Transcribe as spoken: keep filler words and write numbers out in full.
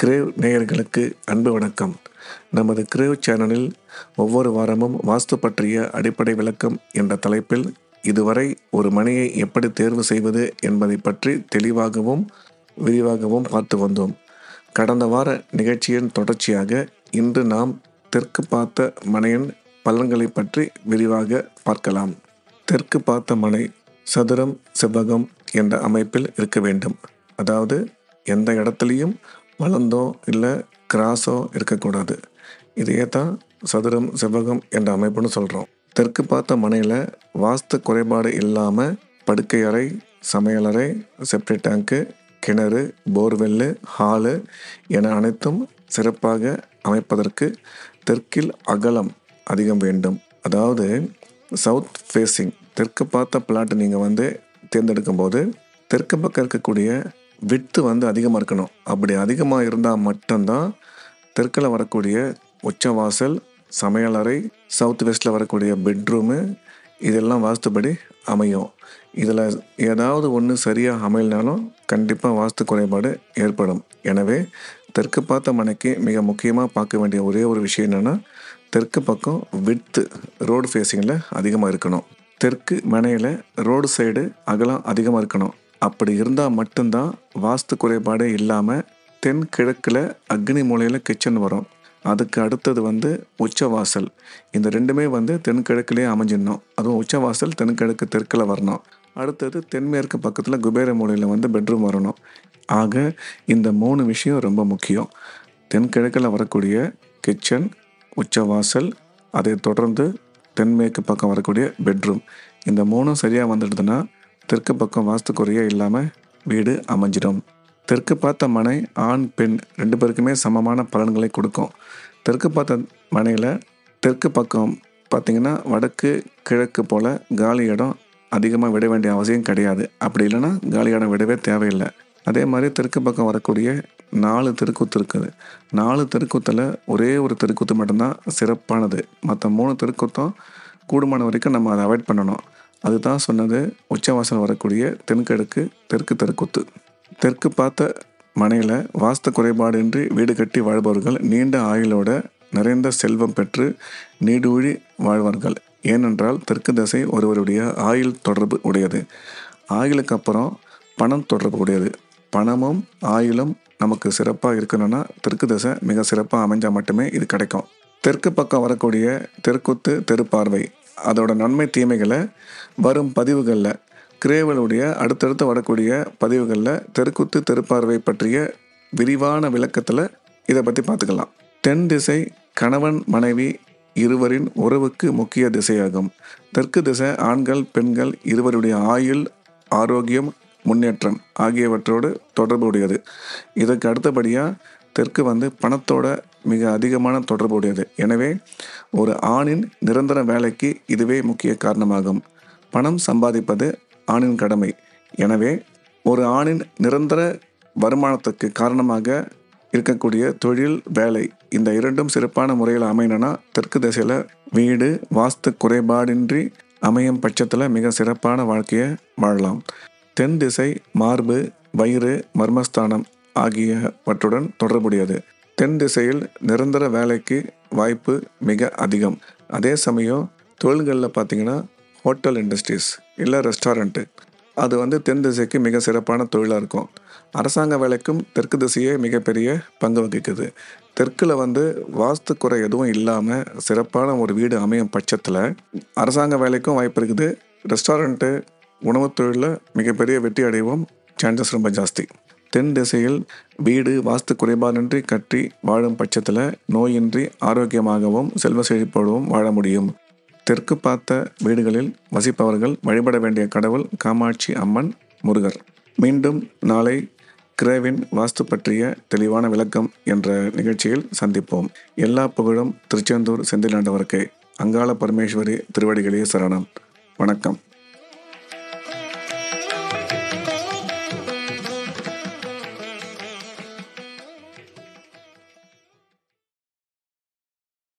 Grave நேயர்களுக்கு அன்பு வணக்கம். நமது கிரேவ் சேனலில் ஒவ்வொரு வாரமும் வாஸ்து பற்றிய அடிப்படை விளக்கம் என்ற தலைப்பில் இதுவரை ஒரு மனையை எப்படி தேர்வு செய்வது என்பதை பற்றி தெளிவாகவும் விரிவாகவும் பார்த்து வந்தோம். கடந்த வார நிகழ்ச்சியின் தொடர்ச்சியாக இன்று நாம் தெற்கு பார்த்த மனையின் பலன்களை பற்றி விரிவாக பார்க்கலாம். தெற்கு பார்த்த மனை சதுரம் செவ்வகம் என்ற அமைப்பில் இருக்க வேண்டும். அதாவது எந்த இடத்துலையும் வளர்ந்தோ இல்லை கிராஸோ இருக்கக்கூடாது. இதையே தான் சதுரம் செவ்வகம் என்ற அமைப்புன்னு சொல்கிறோம். தெற்கு பார்த்த மனையில் வாஸ்து குறைபாடு இல்லாமல் படுக்கை அறை, சமையலறை, செப்டிக் டேங்க்கு, கிணறு, போர்வெல்லு, ஹாலு என அனைத்தும் சிறப்பாக அமைப்பதற்கு தெற்கில் அகலம் அதிகம் வேண்டும். அதாவது சவுத் ஃபேஸிங் தெற்கு பார்த்த பிளாட் நீங்கள் வந்து தேர்ந்தெடுக்கும் போது தெற்கு பக்கம் இருக்கக்கூடிய விட்த்து வந்து அதிகமாக இருக்கணும். அப்படி அதிகமாக இருந்தால் மட்டும்தான் தெற்கில் வரக்கூடிய உச்சவாசல், சமையலறை, சவுத் வெஸ்ட்டில் வரக்கூடிய பெட்ரூமு இதெல்லாம் வாஸ்துபடி அமையும். இதில் ஏதாவது ஒன்று சரியாக அமையினாலும் கண்டிப்பாக வாஸ்து குறைபாடு ஏற்படும். எனவே தெற்கு பார்த்த மனைக்கு மிக முக்கியமாக பார்க்க வேண்டிய ஒரே ஒரு விஷயம் என்னென்னா, தெற்கு பக்கம் விட்த்து ரோடு ஃபேஸிங்கில் அதிகமாக இருக்கணும். தெற்கு மனையில் ரோடு சைடு அகலம் அதிகமாக இருக்கணும். அப்படி இருந்தால் மட்டும்தான் வாஸ்து குறைபாடே இல்லாமல் தென் கிழக்கில் அக்னி மூலையில் கிச்சன் வரும். அதுக்கு அடுத்தது வந்து உச்சவாசல். இந்த ரெண்டுமே வந்து தென்கிழக்கிலே அமைஞ்சிடணும். அதுவும் உச்சவாசல் தென்கிழக்கு தெற்கில் வரணும். அடுத்தது தென்மேற்கு பக்கத்தில் குபேர மூலையில் வந்து பெட்ரூம் வரணும். ஆக இந்த மூணு விஷயம் ரொம்ப முக்கியம். தென்கிழக்கில் வரக்கூடிய கிச்சன், உச்சவாசல், அதை தொடர்ந்து தென்மேற்கு பக்கம் வரக்கூடிய பெட்ரூம், இந்த மூணும் சரியாக வந்துடுதுன்னா தெற்கு பக்கம் வாஸ்து குறையே இல்லாமல் வீடு அமைஞ்சிடும். தெற்கு பார்த்த மனை ஆண் பெண் ரெண்டு பேருக்குமே சமமான பலன்களை கொடுக்கும். தெற்கு பார்த்த மனையில் தெற்கு பக்கம் பார்த்திங்கன்னா வடக்கு கிழக்கு போல் காலி இடம் அதிகமாக விட வேண்டிய அவசியம் கிடையாது. அப்படி இல்லைன்னா காலி இடம் விடவே தேவையில்லை. அதே மாதிரி தெற்கு பக்கம் வரக்கூடிய நாலு தெருக்கூத்து இருக்குது. நாலு தெருக்கூத்தில் ஒரே ஒரு தெருக்கூத்து மட்டும்தான் சிறப்பானது. மற்ற மூணு தெருக்கூத்தம் கூடுமான வரைக்கும் நம்ம அதை அவாய்ட் பண்ணணும். அதுதான் சொன்னது உச்சவாசல் வரக்கூடிய தென்கிழக்கு தெற்கு தெருக்கூத்து. தெற்கு பார்த்த மனையில் வாஸ்து குறைபாடின்றி வீடு கட்டி வாழ்பவர்கள் நீண்ட ஆயுளோட நிறைந்த செல்வம் பெற்று நீடூழி வாழ்வார்கள். ஏனென்றால் தெற்கு திசை ஒருவருடைய ஆயுள் தொடர்பு உடையது. ஆயுளுக்கு அப்புறம் பணம் தொடர்பு உடையது. பணமும் ஆயுளும் நமக்கு சிறப்பாக இருக்கணும்னா தெற்கு திசை மிக சிறப்பாக அமைஞ்சால் மட்டுமே இது கிடைக்கும். தெற்கு பக்கம் வரக்கூடிய தெருக்குத்து தெருப்பார்வை அதோட நன்மை தீமைகளை வரும் பதிவுகளில் கிரேவலுடைய அடுத்தடுத்து வரக்கூடிய பதிவுகளில் தெருக்குத்து தெருப்பார்வை பற்றிய விரிவான விளக்கத்தில் இதை பற்றி பார்த்துக்கலாம். தென் திசை கணவன் மனைவி இருவரின் உறவுக்கு முக்கிய திசையாகும். தெற்கு திசை ஆண்கள் பெண்கள் இருவருடைய ஆயுள், ஆரோக்கியம், முன்னேற்றம் ஆகியவற்றோடு தொடர்புடையது. இதற்கு அடுத்தபடியாக தெற்கு வந்து பணத்தோட மிக அதிகமான தொடர்புடையது. எனவே ஒரு ஆணின் நிரந்தர வேலைக்கு இதுவே முக்கிய காரணமாகும். பணம் சம்பாதிப்பது ஆணின் கடமை. எனவே ஒரு ஆணின் நிரந்தர வருமானத்துக்கு காரணமாக இருக்கக்கூடிய தொழில், வேலை இந்த இரண்டும் சிறப்பான முறையில் அமையணும்னா தெற்கு திசையில் வீடு வாஸ்து குறைபாடின்றி அமையும் பட்சத்தில் மிக சிறப்பான வாழ்க்கையை வாழலாம். தென் திசை மார்பு, வயிறு, மர்மஸ்தானம் ஆகியவற்றுடன் தொடர்புடையது. தென் திசையில் நிரந்தர வேலைக்கு வாய்ப்பு மிக அதிகம். அதே சமயம் தொழில்களில் பார்த்திங்கன்னா ஹோட்டல் இண்டஸ்ட்ரீஸ் இல்லை ரெஸ்டாரண்ட்டு அது வந்து தென் திசைக்கு மிக சிறப்பான தொழிலாக இருக்கும். அரசாங்க வேலைக்கும் தெற்கு திசையே மிகப்பெரிய பங்கு வகிக்குது. தெற்கில் வந்து வாஸ்து குறை எதுவும் இல்லாமல் சிறப்பான ஒரு வீடு அமையும் பட்சத்தில் அரசாங்க வேலைக்கும் வாய்ப்பு இருக்குது. ரெஸ்டாரண்ட்டு உணவு தொழிலில் மிகப்பெரிய வெற்றி அடைவோம் சான்சஸ் ரொம்ப ஜாஸ்தி. தென் திசையில் வீடு வாஸ்து குறைபாடின்றி கட்டி வாழும் பட்சத்தில் நோயின்றி ஆரோக்கியமாகவும் செல்வ செழிப்போடவும் வாழ முடியும். தெற்கு பார்த்த வீடுகளில் வசிப்பவர்கள் வழிபட வேண்டிய கடவுள் காமாட்சி அம்மன், முருகர். மீண்டும் நாளை கிரேவின் வாஸ்து பற்றிய தெளிவான விளக்கம் என்ற நிகழ்ச்சியில் சந்திப்போம். எல்லா புகழும் திருச்செந்தூர் செந்திலாண்டவருக்கே. அங்காள பரமேஸ்வரி திருவடிகளே சரணம். வணக்கம்.